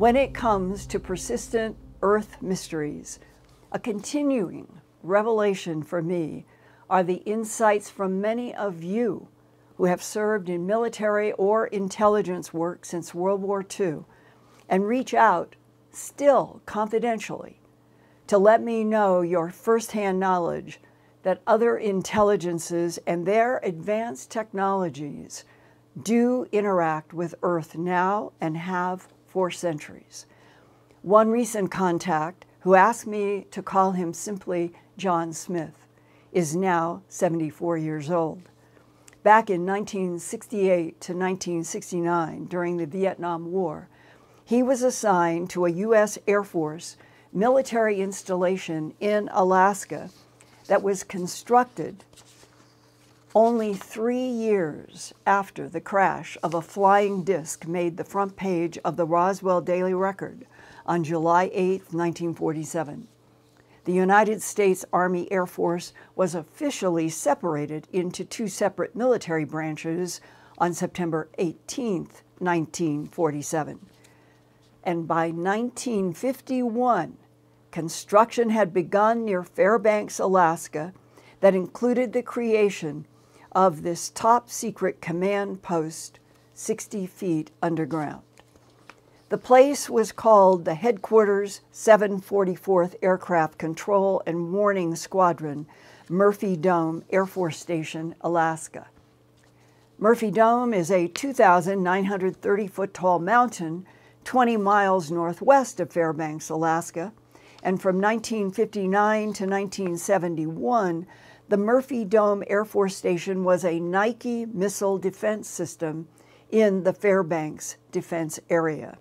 When it comes to persistent Earth mysteries, a continuing revelation for me are the insights from many of you who have served in military or intelligence work since World War II and reach out, still confidentially, to let me know your firsthand knowledge that other intelligences and their advanced technologies do interact with Earth now and have for centuries. One recent contact, who asked me to call him simply John Smith, is now 74 years old. Back in 1968 to 1969, during the Vietnam War, he was assigned to a U.S. Air Force military installation in Alaska that was constructed only 3 years after the crash of a flying disc made the front page of the Roswell Daily Record on July 8, 1947. The United States Army Air Force was officially separated into two separate military branches on September 18, 1947. And by 1951, construction had begun near Fairbanks, Alaska, that included the creation of this top-secret command post 60 feet underground. The place was called the Headquarters 744th Aircraft Control and Warning Squadron, Murphy Dome Air Force Station, Alaska. Murphy Dome is a 2,930-foot-tall mountain 20 miles northwest of Fairbanks, Alaska, and from 1959 to 1971, the Murphy Dome Air Force Station was a Nike missile defense system in the Fairbanks defense area.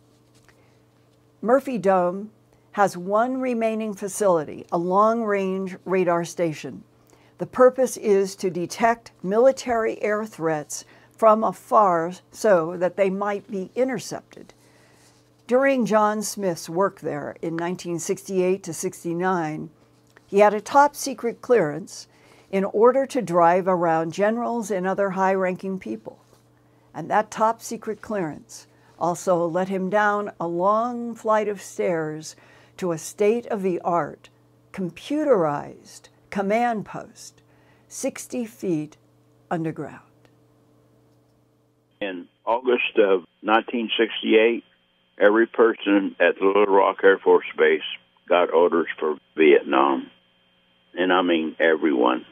Murphy Dome has one remaining facility, a long-range radar station. The purpose is to detect military air threats from afar so that they might be intercepted. During John Smith's work there in 1968 to 69, he had a top-secret clearance in order to drive around generals and other high-ranking people. And that top-secret clearance also led him down a long flight of stairs to a state-of-the-art, computerized command post 60 feet underground. In August of 1968, every person at the Little Rock Air Force Base got orders for Vietnam. And I mean everyone.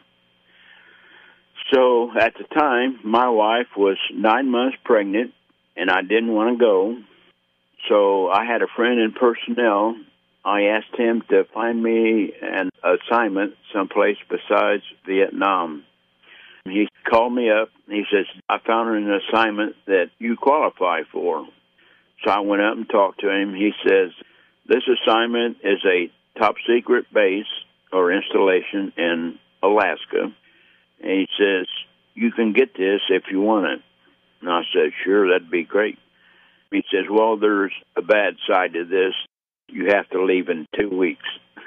So at the time, my wife was 9 months pregnant, and I didn't want to go. So I had a friend in personnel. I asked him to find me an assignment someplace besides Vietnam. He called me up. He says, I found an assignment that you qualify for. So I went up and talked to him. He says, this assignment is a top-secret base or installation in Alaska. And he says, you can get this if you want it. And I said, sure, that'd be great. He says, well, there's a bad side to this. You have to leave in 2 weeks.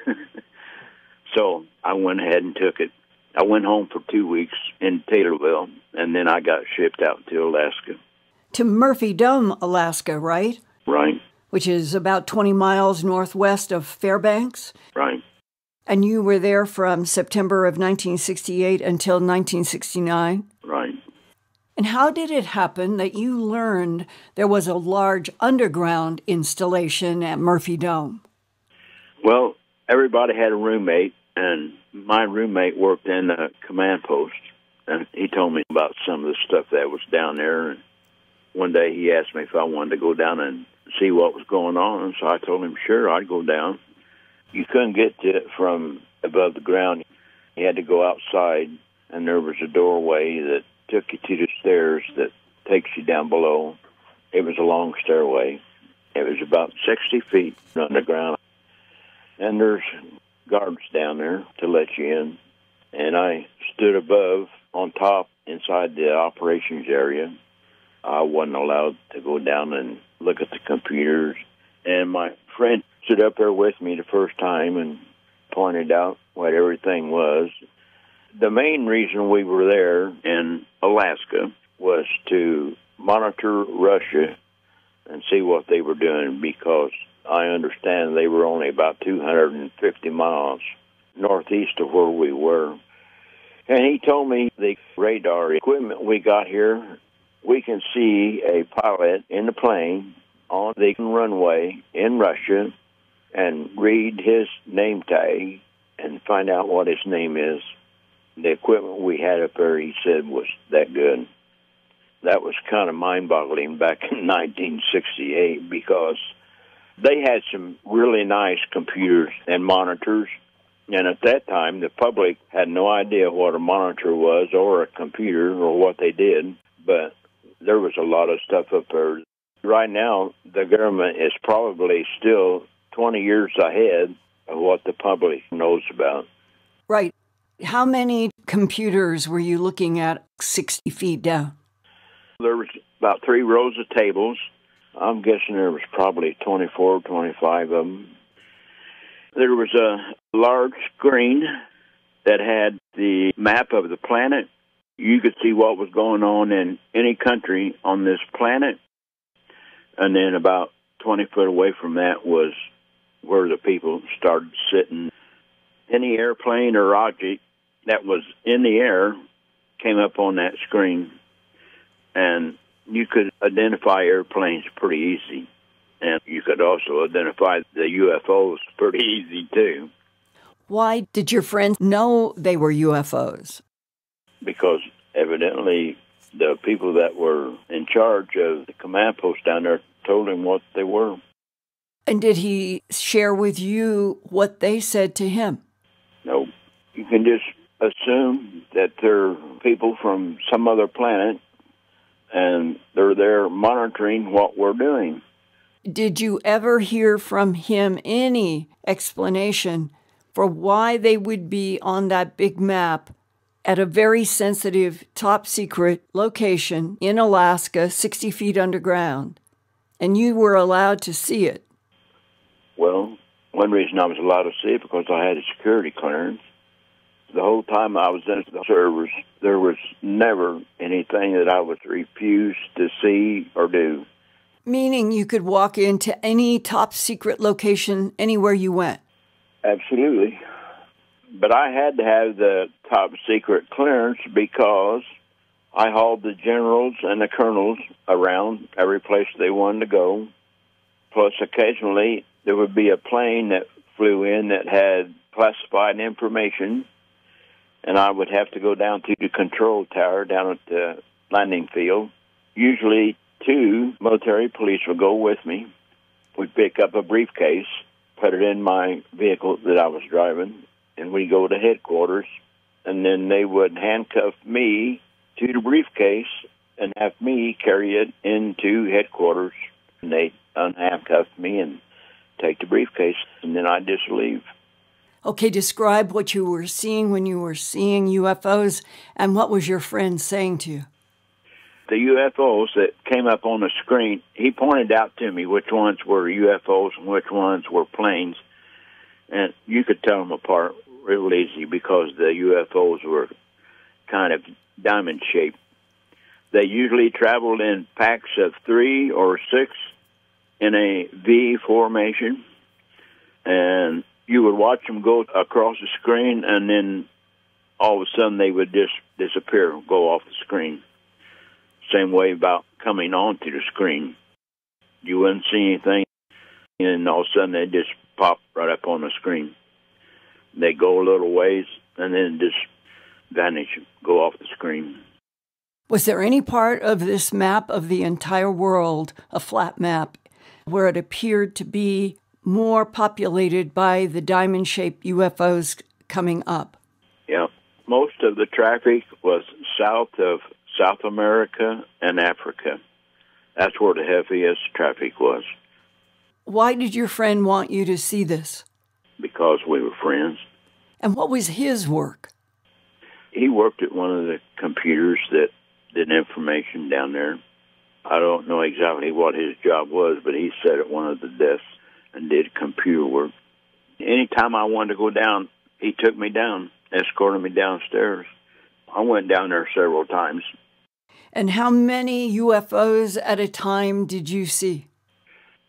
So I went ahead and took it. I went home for 2 weeks in Taylorville, and then I got shipped out to Alaska. To Murphy Dome, Alaska, right? Right. Which is about 20 miles northwest of Fairbanks? Right. And you were there from September of 1968 until 1969? Right. And how did it happen that you learned there was a large underground installation at Murphy Dome? Well, everybody had a roommate, and my roommate worked in a command post, and he told me about some of the stuff that was down there. And one day he asked me if I wanted to go down and see what was going on, and so I told him, sure, I'd go down. You couldn't get to it from above the ground. You had to go outside, and there was a doorway that took you to the stairs that takes you down below. It was a long stairway. It was about 60 feet underground. And there's guards down there to let you in. And I stood above, on top, inside the operations area. I wasn't allowed to go down and look at the computers. And my friend stood up there with me the first time and pointed out what everything was. The main reason we were there in Alaska was to monitor Russia and see what they were doing, because I understand they were only about 250 miles northeast of where we were. And he told me the radar equipment we got here, we can see a pilot in the plane on the runway in Russia and read his name tag and find out what his name is. The equipment we had up there, he said, was that good. That was kind of mind-boggling back in 1968, because they had some really nice computers and monitors. And at that time, the public had no idea what a monitor was or a computer or what they did, but there was a lot of stuff up there. Right now, the government is probably still 20 years ahead of what the public knows about. Right. How many computers were you looking at 60 feet down? There was about 3 rows of tables. I'm guessing there was probably 24, 25 of them. There was a large screen that had the map of the planet. You could see what was going on in any country on this planet. And then about 20 foot away from that was where the people started sitting. Any airplane or object that was in the air came up on that screen. And you could identify airplanes pretty easy. And you could also identify the UFOs pretty easy, too. Why did your friends know they were UFOs? Because evidently the people that were in charge of the command post down there told him what they were. And did he share with you what they said to him? No. You can just assume that they're people from some other planet, and they're there monitoring what we're doing. Did you ever hear from him any explanation for why they would be on that big map at a very sensitive, top-secret location in Alaska, 60 feet underground, and you were allowed to see it? Well, one reason I was allowed to see it because I had a security clearance. The whole time I was in the service, there was never anything that I was refused to see or do. Meaning you could walk into any top-secret location anywhere you went? Absolutely. But I had to have the top-secret clearance because I hauled the generals and the colonels around every place they wanted to go. Plus, occasionally, there would be a plane that flew in that had classified information, and I would have to go down to the control tower down at the landing field. Usually 2 military police would go with me. We'd pick up a briefcase, put it in my vehicle that I was driving, and we'd go to headquarters, and then they would handcuff me to the briefcase and have me carry it into headquarters. And they'd unhandcuff me and take the briefcase, and then I'd just leave. Okay, describe what you were seeing when you were seeing UFOs, and what was your friend saying to you? The UFOs that came up on the screen, he pointed out to me which ones were UFOs and which ones were planes. And you could tell them apart real easy because the UFOs were kind of diamond-shaped. They usually traveled in packs of 3 or 6 in a V formation. And you would watch them go across the screen, and then all of a sudden they would just disappear, go off the screen. Same way about coming onto the screen. You wouldn't see anything, and all of a sudden they just pop right up on the screen. They go a little ways, and then just vanish, go off the screen. Was there any part of this map of the entire world, a flat map, where it appeared to be more populated by the diamond-shaped UFOs coming up? Yeah. Most of the traffic was south of South America and Africa. That's where the heaviest traffic was. Why did your friend want you to see this? Because we were friends. And what was his work? He worked at one of the computers that did information down there. I don't know exactly what his job was, but he sat at one of the desks and did computer work. Anytime I wanted to go down, he took me down, escorted me downstairs. I went down there several times. And how many UFOs at a time did you see?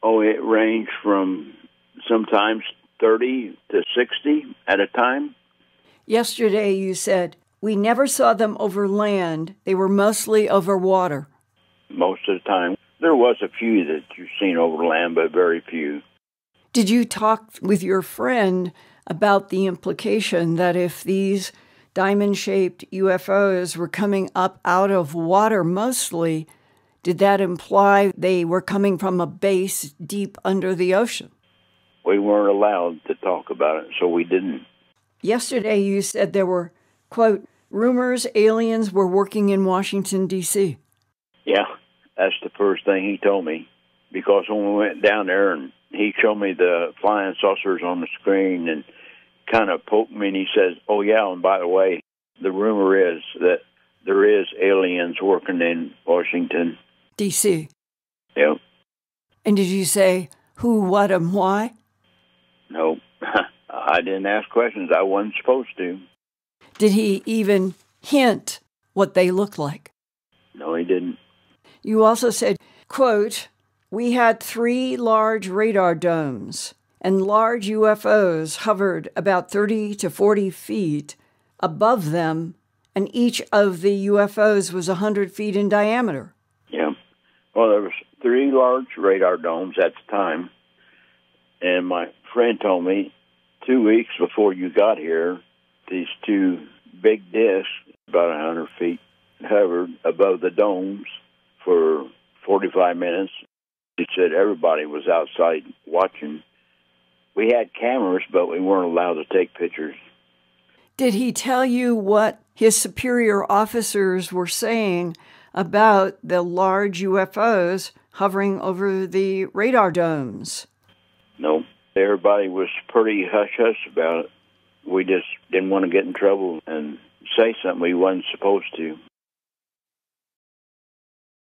Oh, it ranged from sometimes 30 to 60 at a time. Yesterday you said, we never saw them over land. They were mostly over water. Most of the time. There was a few that you've seen over land, but very few. Did you talk with your friend about the implication that if these diamond-shaped UFOs were coming up out of water mostly, did that imply they were coming from a base deep under the ocean? We weren't allowed to talk about it, so we didn't. Yesterday you said there were, quote, rumors aliens were working in Washington, D.C. Yeah, that's the first thing he told me. Because when we went down there and he showed me the flying saucers on the screen and kind of poked me and he says, oh, yeah, and by the way, the rumor is that there is aliens working in Washington, D.C. Yep. And did you say who, what, and why? No, I didn't ask questions. I wasn't supposed to. Did he even hint what they looked like? No, he didn't. You also said, quote, we had 3 large radar domes, and large UFOs hovered about 30 to 40 feet above them, and each of the UFOs was 100 feet in diameter. Yeah. Well, there was 3 large radar domes at the time, and my friend told me 2 weeks before you got here, these 2 big discs, about 100 feet, hovered above the domes for 45 minutes. He said everybody was outside watching. We had cameras, but we weren't allowed to take pictures. Did he tell you what his superior officers were saying about the large UFOs hovering over the radar domes? No. Everybody was pretty hush-hush about it. We just didn't want to get in trouble and say something we wasn't supposed to.